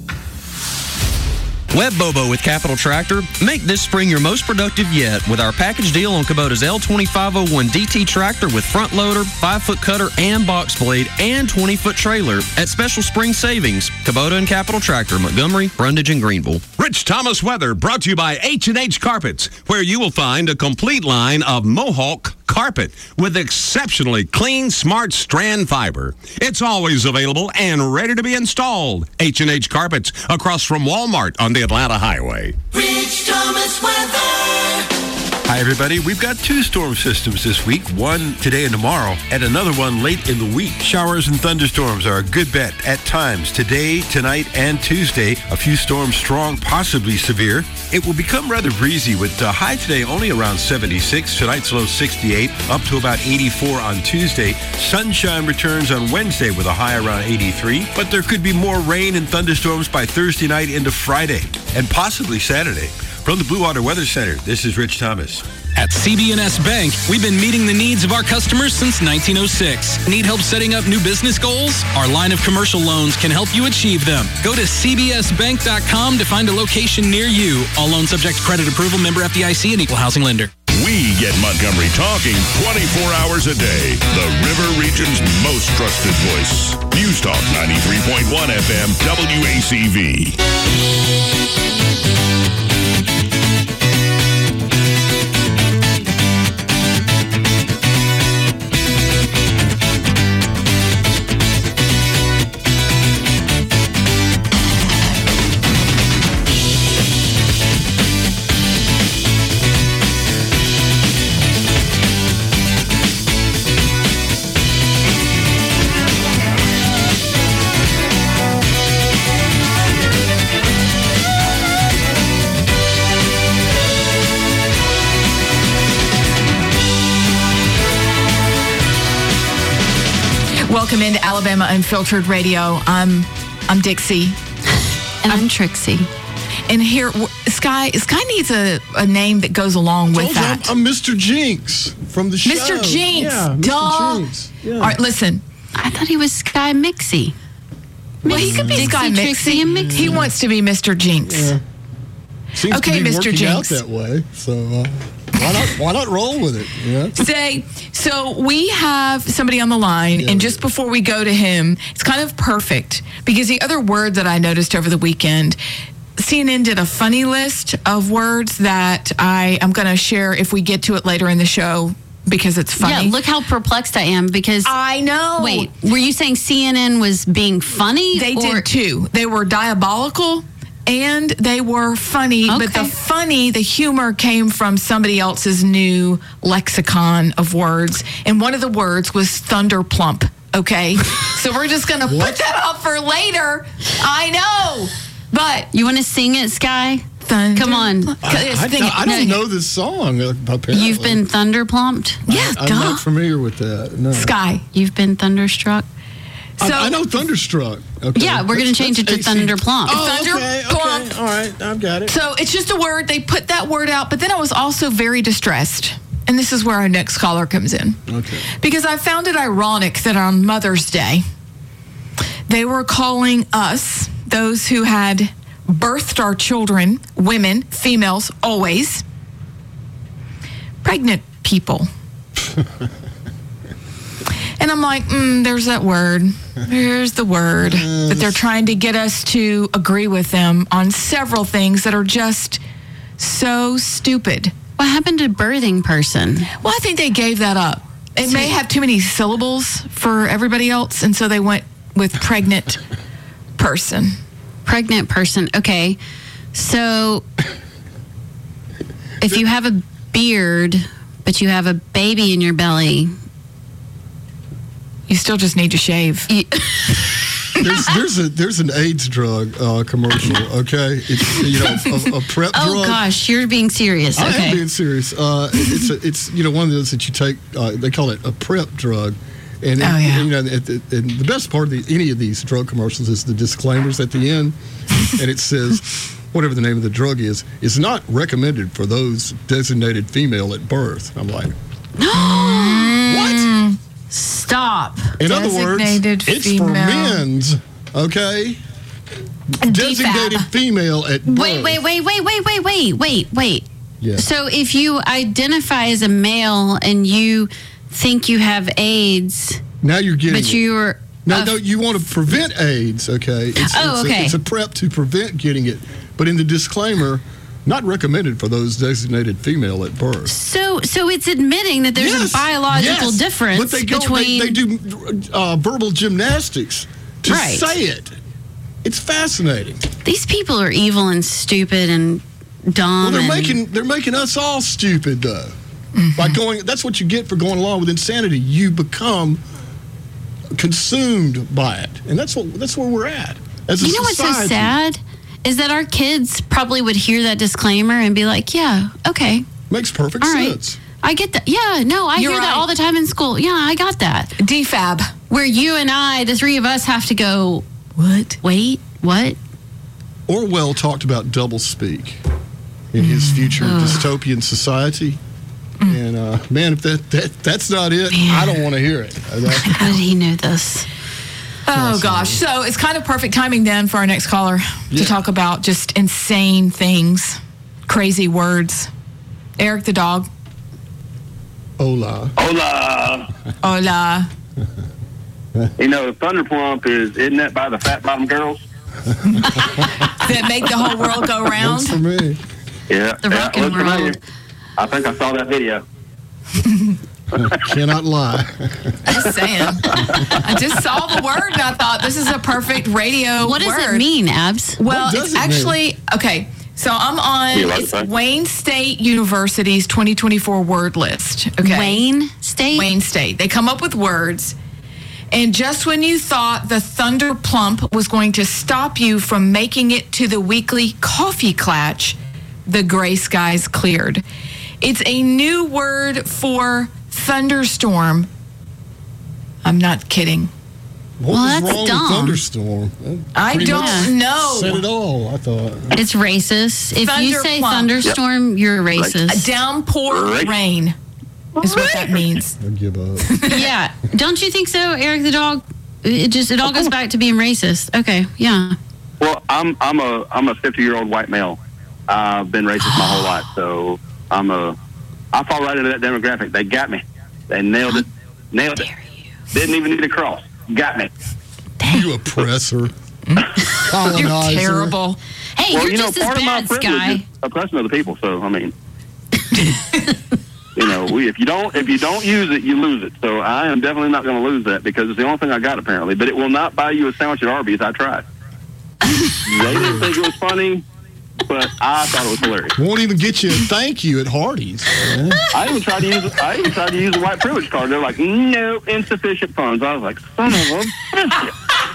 Web Bobo with Capital Tractor. Make this spring your most productive yet with our package deal on Kubota's L twenty-five oh one D T tractor with front loader, five foot cutter and box blade, and twenty foot trailer at special spring savings. Kubota and Capital Tractor, Montgomery, Brundage, and Greenville. Rich Thomas Weather brought to you by H and H Carpets, where you will find a complete line of Mohawk carpet with exceptionally clean, smart strand fiber. It's always available and ready to be installed. H and H Carpets across from Walmart on the Atlanta Highway. Rich Thomas Weather. Hi, everybody. We've got two storm systems this week, one today and tomorrow, and another one late in the week. Showers and thunderstorms are a good bet at times today, tonight, and Tuesday. A few storms strong, possibly severe. It will become rather breezy with a high today only around seventy-six, tonight's low sixty-eight, up to about eighty-four on Tuesday. Sunshine returns on Wednesday with a high around eighty-three, but there could be more rain and thunderstorms by Thursday night into Friday, and possibly Saturday. From the Blue Water Weather Center, this is Rich Thomas. At C B N S Bank, we've been meeting the needs of our customers since nineteen oh six. Need help setting up new business goals? Our line of commercial loans can help you achieve them. Go to c b s bank dot com to find a location near you. All loans subject to credit approval, member F D I C, and equal housing lender. We get Montgomery talking twenty-four hours a day. The River Region's most trusted voice. News Talk ninety-three point one F M W A C V. Welcome into Alabama Unfiltered Radio. I'm I'm Dixie. And I'm, I'm Trixie. And here, Sky Sky needs a, a name that goes along with Told you that. I'm, I'm Mister Jinx from the show. Mister Jinx. Yeah, Mister Duh. Jinx. Yeah. All right, listen. I thought he was Sky Mixie. Well, he could be Dixie, Sky Trixie, Mixie. and Mixie. He wants to be Mister Jinx. Yeah. Seems Okay, to be Mister working Jinx. out that way. So uh, why not? Why not roll with it? Yeah. Say, so we have somebody on the line, Yeah. and just before we go to him, it's kind of perfect because the other word that I noticed over the weekend, C N N did a funny list of words that I am going to share if we get to it later in the show because it's funny. Yeah, look how perplexed I am because I know. Wait, were you saying C N N was being funny? They or- did too. They were diabolical and they were funny, but the Okay. funny, the humor came from somebody else's new lexicon of words. And one of the words was thunderplump. Okay. So we're just going to put that up for later. I know. But You want to sing it, Sky? thunder. Come on. I, I, I don't know this song. uh, Apparently, You've been thunderplumped? Yeah, I'm duh. not familiar with that. No. Sky. You've been thunderstruck? I, So- I know Thunderstruck. Okay. Yeah, we're going to change it to That's A C. thunderplump. Oh, okay, okay. Thunderplump. All right, I've got it. So it's just a word. They put that word out, but then I was also very distressed. And this is where our next caller comes in. Okay. Because I found it ironic that on Mother's Day, they were calling us, those who had birthed our children, women, females, always, pregnant people. And I'm like, mm, there's that word. There's the word that they're trying to get us to agree with them on several things that are just so stupid. What happened to birthing person? Well, I think they gave that up. It may have too many syllables for everybody else, and so they went with pregnant person. Pregnant person. Okay. So if you have a beard, but you have a baby in your belly, you still just need to shave. You, There's, there's a there's an AIDS drug uh, commercial. Okay, it's you know a, a prep oh drug. gosh, you're being serious. I Okay. am being serious. Uh, it's a, it's you know one of those that you take. Uh, they call it a prep drug, and, Oh, it, yeah. you know and the, and the best part of the, any of these drug commercials is the disclaimers at the end, and it says whatever the name of the drug is is not recommended for those designated female at birth. I'm like, what? Stop. In other words, Designated it's female. for men's. Okay. Designated female at birth. Wait, wait, wait, wait, wait, wait, wait, wait, wait. Yeah. So if you identify as a male and you think you have AIDS, Now you're getting. but it. you're No, a- no, you want to prevent AIDS, okay? It's, Oh, it's okay. A, it's a prep to prevent getting it. But in the disclaimer, not recommended for those designated female at birth. so so it's admitting that there's Yes, a biological yes. difference But they go, between they, they do uh, verbal gymnastics to Right. say it. It's fascinating. these people are evil and stupid and dumb. Well, they're and- making they're making us all stupid though. Mm-hmm. By going, that's what you get for going along with insanity. You become consumed by it, and that's what that's where we're at as a You know what's so society. sad is that our kids probably would hear that disclaimer and be like, "Yeah, okay, Makes perfect all right, sense. I get that. Yeah, no, I You're hear that right. all the time in school. Yeah, I got that." D FAB. Where you and I, the three of us, have to go. What? Wait, what? Orwell talked about doublespeak in his future dystopian society. And uh, man, if that, that that's not it, I don't want to hear it. How did he know this? Oh, gosh. So it's kind of perfect timing then for our next caller Yeah. to talk about just insane things, crazy words. Eric the dog. Hola. Hola. Hola. You know, Thunder Plump is, isn't that by the Fat Bottom Girls? That make the whole world go round? Works for me. Yeah. The yeah, rockin' looks familiar. world. I think I saw that video. Cannot lie. Just saying. I just saw the word and I thought this is a perfect radio What does word. it mean, Abs? Well, What does it's it mean? actually, okay, so I'm on You like it's that? Wayne State University's twenty twenty-four word list. Okay. Wayne State? Wayne State. They come up with words. And just when you thought the Thunder Plump was going to stop you from making it to the weekly coffee clatch, the gray skies cleared. It's a new word for thunderstorm. I'm not kidding. What Well, was that's wrong dumb. with thunderstorm? That I pretty don't much know. Said it all. I thought. It's racist. If you Thunder say plump. thunderstorm, you're racist. A downpour rain is what that means. I give up. Yeah. Don't you think so, Eric the dog? It just it all goes back to being racist. Okay. Yeah. Well, I'm I'm a I'm a fifty year old white male. I've been racist my whole life, so I'm a I fall right into that demographic. They got me. They nailed it. Nailed it. Didn't even need a cross. Got me. You oppressor. Colonizer. You're terrible. Hey, well, you're you know, just as part of my bad, privilege Sky. is oppressing other people. So I mean, you know, we if you don't if you don't use it, you lose it. So I am definitely not going to lose that because it's the only thing I got apparently. But it will not buy you a sandwich at Arby's. I tried. They didn't think it was funny, but I thought it was hilarious. Won't even get you a thank you at Hardee's. man. I even tried to use I even tried to use a white privilege card. They're like, no, insufficient funds. I was like, son of a biscuit.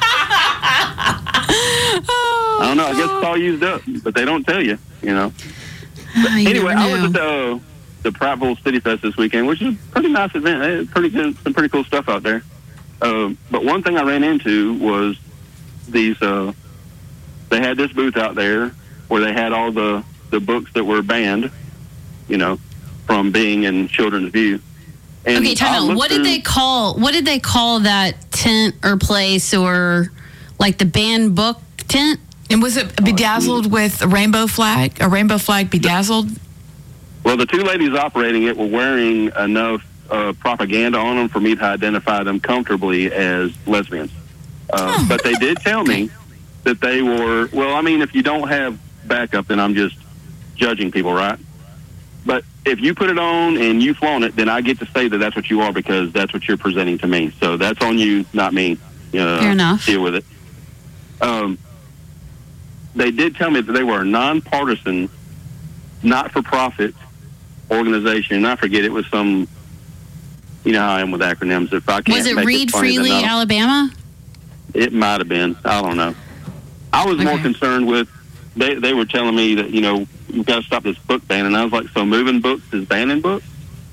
I don't know. I guess it's all used up, but they don't tell you, you know. But Oh, you anyway, never I was know. at the, uh, the Prattville City Fest this weekend, which is a pretty nice event. They had pretty good, some pretty cool stuff out there. Uh, but one thing I ran into was these. Uh, they had this booth out there where they had all the, the books that were banned, you know, from being in children's view. And Okay, time I out. looked What did through- they call what did they call that tent or place or like the banned book tent? And was it bedazzled with a rainbow flag? A rainbow flag bedazzled? Well, the two ladies operating it were wearing enough uh, propaganda on them for me to identify them comfortably as lesbians. Uh, Oh. But they did tell me that they were, well, I mean, if you don't have backup, then I'm just judging people, right? But if you put it on and you flown it, then I get to say that that's what you are because that's what you're presenting to me. So that's on you, not me. Uh, Fair enough. Deal with it. Um, they did tell me that they were a nonpartisan, not-for-profit organization. And I forget, it was some, you know how I am with acronyms. If I can't Was it make Read funny, then Freely, I don't- Alabama? It might have been. I don't know. I was more Okay. concerned with, they, they were telling me that, you know, you've got to stop this book ban. And I was like, so moving books is banning books?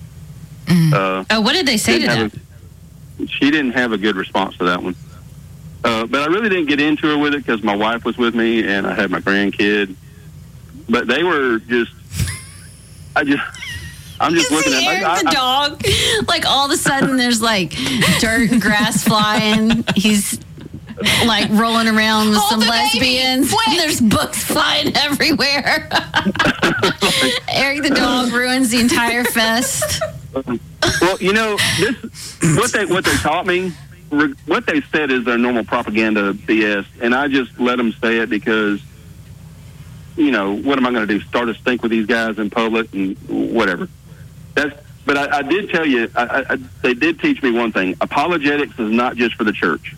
Uh, Oh, what did they say to didn't that? have a- she didn't have a good response to that one. Uh, but I really didn't get into her with it because my wife was with me and I had my grandkid. But they were just, I just, I'm just looking at Eric I, the I, dog. Like all of a sudden there's like dirt and grass flying. He's like rolling around with Hold some the baby. lesbians. Wait. And there's books flying everywhere. Eric the dog ruins the entire fest. Well, you know, this what they what they taught me, re- what they said is their normal propaganda B S, and I just let them say it because, you know, what am I going to do? Start a stink with these guys in public and whatever. That's. But I, I did tell you, I, I, they did teach me one thing: apologetics is not just for the church.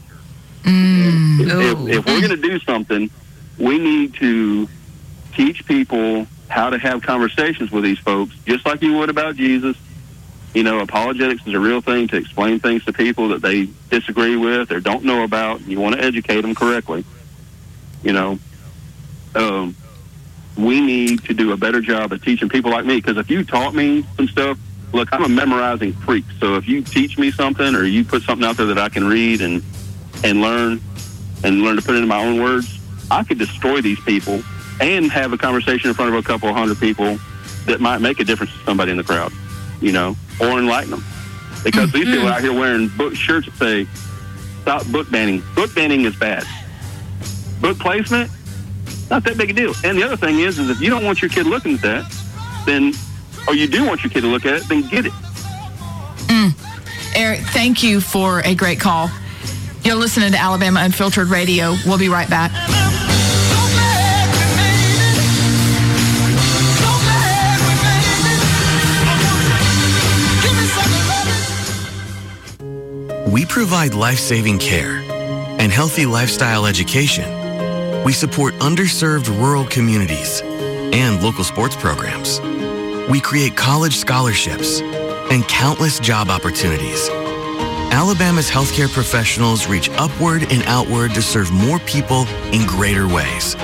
If, if we're going to do something, we need to teach people how to have conversations with these folks, just like you would about Jesus. You know, apologetics is a real thing to explain things to people that they disagree with or don't know about. And you want to educate them correctly. You know, um, we need to do a better job of teaching people like me. Because if you taught me some stuff, look, I'm a memorizing freak. So if you teach me something or you put something out there that I can read and and learn and learn to put it in my own words, I could destroy these people and have a conversation in front of a couple of hundred people that might make a difference to somebody in the crowd, you know, or enlighten them. Because these people out here wearing book shirts that say, stop book banning. Book banning is bad. Book placement, not that big a deal. And the other thing is, is if you don't want your kid looking at that, then, or you do want your kid to look at it, then get it. Mm. Eric, thank you for a great call. You're listening to Alabama Unfiltered Radio. We'll be right back. We provide life-saving care and healthy lifestyle education. We support underserved rural communities and local sports programs. We create college scholarships and countless job opportunities. Alabama's healthcare professionals reach upward and outward to serve more people in greater ways.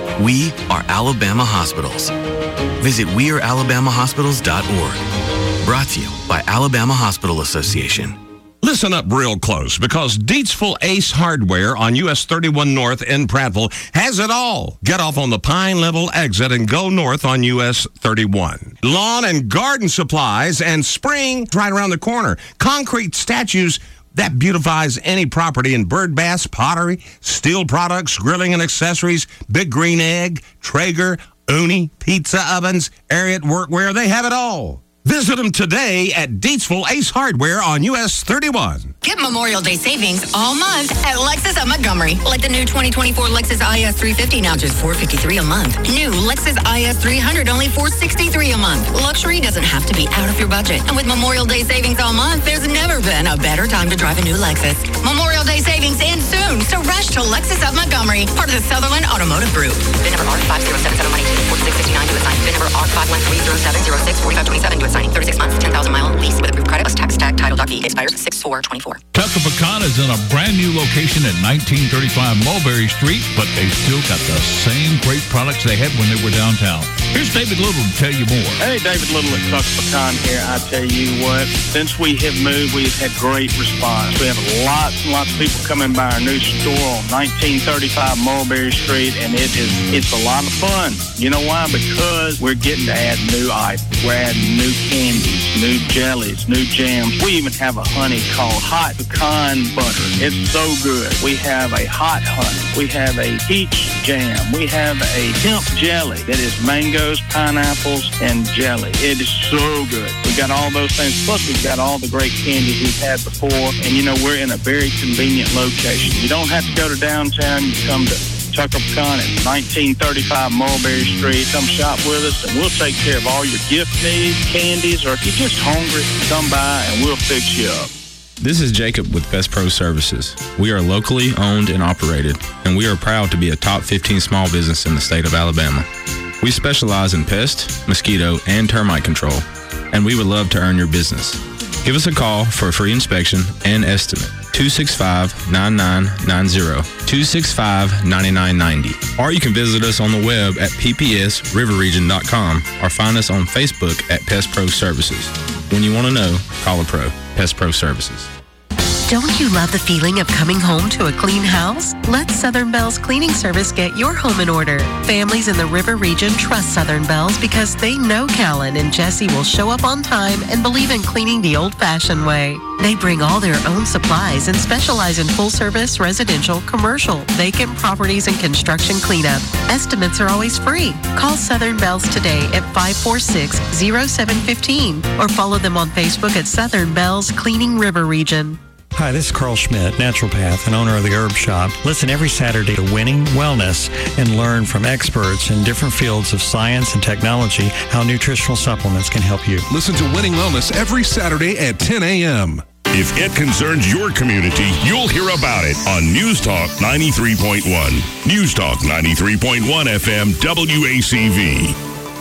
We are Alabama Hospitals. Visit we are alabama hospitals dot org. Brought to you by Alabama Hospital Association. Listen up real close, because Deatsville Ace Hardware on U S thirty-one North in Prattville has it all. Get off on the Pine Level exit and go north on U S thirty-one. Lawn and garden supplies and spring right around the corner. Concrete statues that beautifies any property in bird baths, pottery, steel products, grilling and accessories, Big Green Egg, Traeger, Uni, pizza ovens, Ariat workwear. They have it all. Visit them today at Deatsville Ace Hardware on U S thirty-one. Get Memorial Day savings all month at Lexus of Montgomery. Like the new twenty twenty-four Lexus I S three fifty, now just four hundred fifty-three dollars a month. New Lexus I S three hundred, only four hundred sixty-three dollars a month. Luxury doesn't have to be out of your budget. And with Memorial Day savings all month, there's never been a better time to drive a new Lexus. Memorial Day savings end soon, so rush to Lexus of Montgomery, part of the Sutherland Automotive Group. VIN number R five zero seven seven one eight forty-six sixty-nine, do it signing. VIN number R five one three zero seven zero six forty-five twenty-seven, do it signing. thirty-six months, ten thousand mile lease with approved credit plus tax tag title doc fee. Expires six four twenty-four. Tucker Pecan is in a brand new location at nineteen thirty-five Mulberry Street, but they've still got the same great products they had when they were downtown. Here's David Little to tell you more. Hey, David Little at Tucker Pecan here. I tell you what, since we have moved, we've had great response. We have lots and lots of people coming by our new store on nineteen thirty-five Mulberry Street, and it is it's a lot of fun. You know why? Because we're getting to add new items. We're adding new candies, new jellies, new jams. We even have a honey called Hot Pecan Butter. It's so good. We have a hot honey. We have a peach jam. We have a hemp jelly that is mangoes, pineapples, and jelly. It is so good. We got all those things. Plus, we've got all the great candies we've had before. And, you know, we're in a very convenient location. You don't have to go to downtown. You come to Tucker Pecan at nineteen thirty-five Mulberry Street. Come shop with us, and we'll take care of all your gift needs, candies, or if you're just hungry, come by and we'll fix you up. This is Jacob with Best Pro Services. We are locally owned and operated, and we are proud to be a top fifteen small business in the state of Alabama. We specialize in pest, mosquito, and termite control, and we would love to earn your business. Give us a call for a free inspection and estimate. two six five, nine nine nine zero, two six five, nine nine nine zero. Or you can visit us on the web at p p s river region dot com or find us on Facebook at Pest Pro Services. When you want to know, call a pro. Pest Pro Services. Don't you love the feeling of coming home to a clean house? Let Southern Bells Cleaning Service get your home in order. Families in the River Region trust Southern Bells because they know Callan and Jesse will show up on time and believe in cleaning the old-fashioned way. They bring all their own supplies and specialize in full-service, residential, commercial, vacant properties, and construction cleanup. Estimates are always free. Call Southern Bells today at five four six, zero seven one five or follow them on Facebook at Southern Bells Cleaning River Region. Hi, this is Carl Schmidt, naturopath and owner of the Herb Shop. Listen every Saturday to Winning Wellness and learn from experts in different fields of science and technology how nutritional supplements can help you. Listen to Winning Wellness every Saturday at ten a.m. If it concerns your community, you'll hear about it on News Talk ninety-three point one. News Talk ninety-three point one F M W A C V.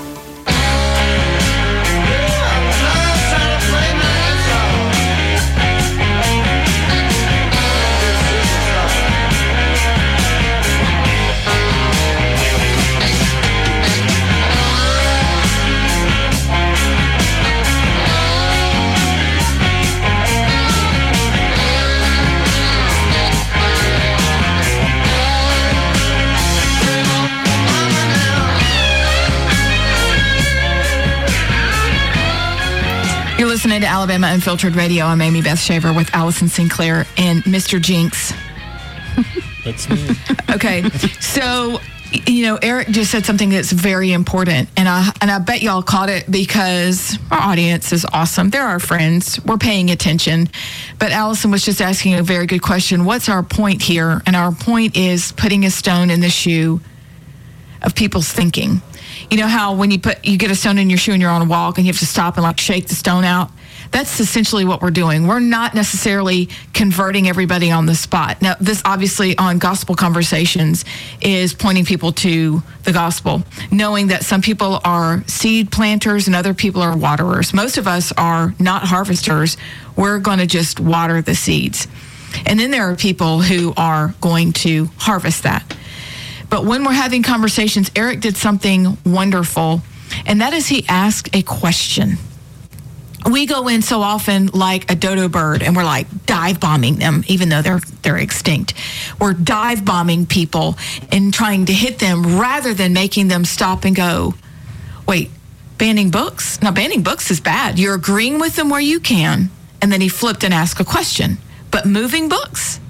Listening to Alabama Unfiltered Radio. I'm Amy Beth Shaver with Allison Sinclair and Mister Jinx. That's me. Okay, so You know, Eric just said something that's very important, and I and I bet y'all caught it because our audience is awesome. They're our friends. We're paying attention. But Allison was just asking a very good question. What's our point here? And our point is putting a stone in the shoe of people's thinking. You know how when you put you get a stone in your shoe and you're on a walk and you have to stop and like shake the stone out? That's essentially what we're doing. We're not necessarily converting everybody on the spot. Now, this obviously on Gospel Conversations is pointing people to the gospel, knowing that some people are seed planters and other people are waterers. Most of us are not harvesters. We're going to just water the seeds. And then there are people who are going to harvest that. But when we're having conversations, Eric did something wonderful, and that is he asked a question. We go in so often like a dodo bird, and we're like dive bombing them, even though they're they're extinct. We're dive bombing people and trying to hit them rather than making them stop and go, wait, banning books? Now, banning books is bad. You're agreeing with them where you can, and then he flipped and asked a question. But moving books?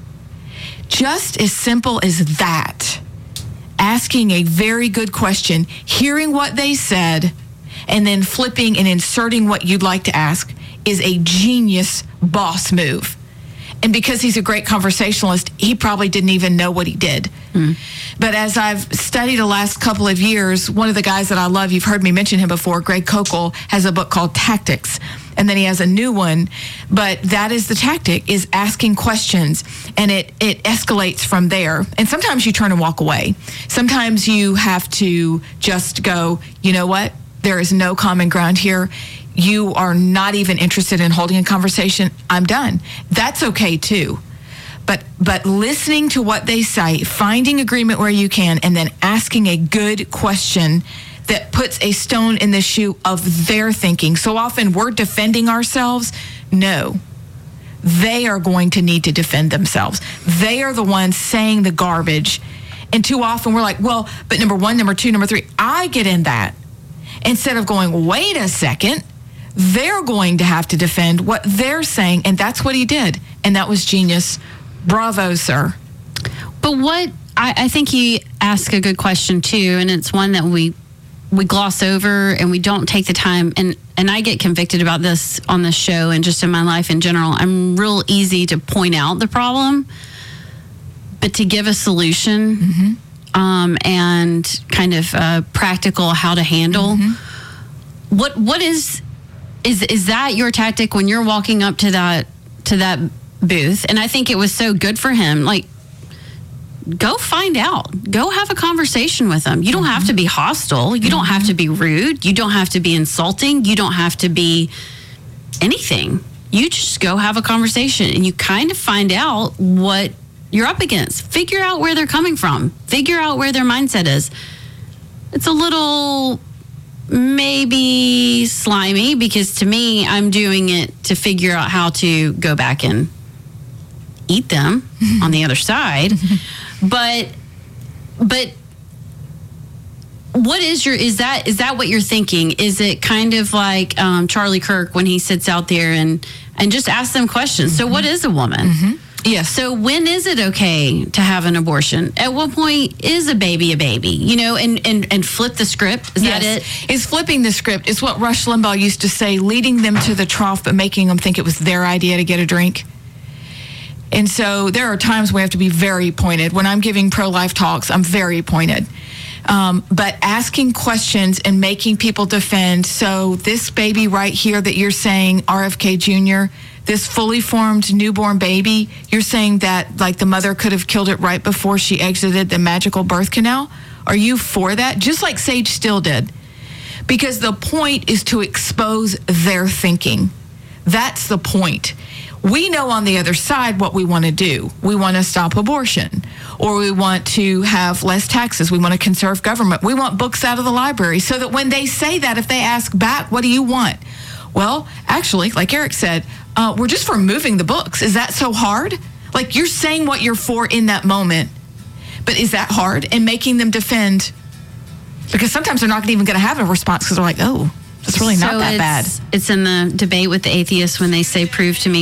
Just as simple as that. Asking a very good question, hearing what they said, and then flipping and inserting what you'd like to ask is a genius boss move. And because he's a great conversationalist, he probably didn't even know what he did. Mm. But as I've studied the last couple of years, one of the guys that I love, you've heard me mention him before, Greg Kokel, has a book called Tactics. And then he has a new one. But that is the tactic, is asking questions. And it, it escalates from there. And sometimes you turn and walk away. Sometimes you have to just go, you know what? There is no common ground here. You are not even interested in holding a conversation. I'm done. That's okay too. But but listening to what they say, finding agreement where you can, and then asking a good question that puts a stone in the shoe of their thinking. So often we're defending ourselves. No. They are going to need to defend themselves. They are the ones saying the garbage. And too often we're like, well, but number one, number two, number three, I get in that. Instead of going, wait a second, they're going to have to defend what they're saying. And that's what he did. And that was genius. Bravo, sir. But what, I, I think he asked a good question too. And it's one that we we gloss over and we don't take the time. And, and I get convicted about this on this show and just in my life in general. I'm real easy to point out the problem, but to give a solution. Mm-hmm. Um, and kind of uh, practical how to handle. Mm-hmm. What what is is is that your tactic when you're walking up to that to that booth? And I think it was so good for him. Like, go find out. Go have a conversation with them. You don't mm-hmm. have to be hostile. You mm-hmm. don't have to be rude. You don't have to be insulting. You don't have to be anything. You just go have a conversation, and you kind of find out what you're up against. Figure out where they're coming from. Figure out where their mindset is. It's a little maybe slimy because to me, I'm doing it to figure out how to go back and eat them on the other side. But, but what is your, is that, is that what you're thinking? Is it kind of like um, Charlie Kirk when he sits out there and, and just asks them questions? Mm-hmm. So what is a woman? Mm-hmm. Yes. So when is it okay to have an abortion? At what point is a baby a baby? You know, and, and, and flip the script? Is yes. that it? It's flipping the script. It's what Rush Limbaugh used to say, leading them to the trough, but making them think it was their idea to get a drink. And so there are times we have to be very pointed. When I'm giving pro-life talks, I'm very pointed. Um, but asking questions and making people defend. So this baby right here that you're saying, R F K Junior, this fully formed newborn baby, you're saying that like the mother could have killed it right before she exited the magical birth canal? Are you for that? Just like Sage Steele did. Because the point is to expose their thinking. That's the point. We know on the other side what we want to do. We want to stop abortion, or we want to have less taxes. We want to conserve government. We want books out of the library so that when they say that, if they ask back, what do you want? Well, actually, like Eric said, uh, we're just for moving the books. Is that so hard? Like, you're saying what you're for in that moment, but is that hard? And making them defend, because sometimes they're not even going to have a response because they're like, oh, that's really so not that it's, bad. It's in the debate with the atheists when they say, prove to me